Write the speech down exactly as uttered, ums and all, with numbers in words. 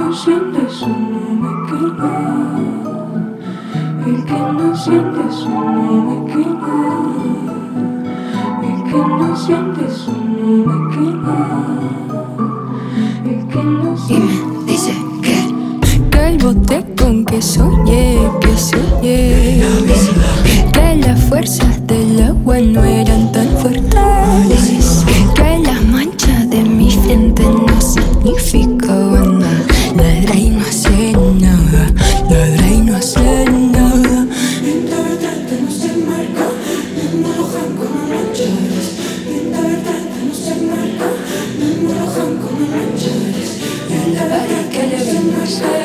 no siente eso no me quiere. El que no siente eso no me quiere. El que no siente eso no me quiere. El que no siente. Y me dice que Que el bote con que soñé, que soñé, que las fuerzas del agua no eran tan fuertes, que las manchas de mi frente no significaban nada. Ladra y no hace nada, ladra y no hace nada. Linda verdad que no se marca, no mojan como manchares. Linda verdad que no se marca, no mojan como manchares. Linda verdad que no se marca.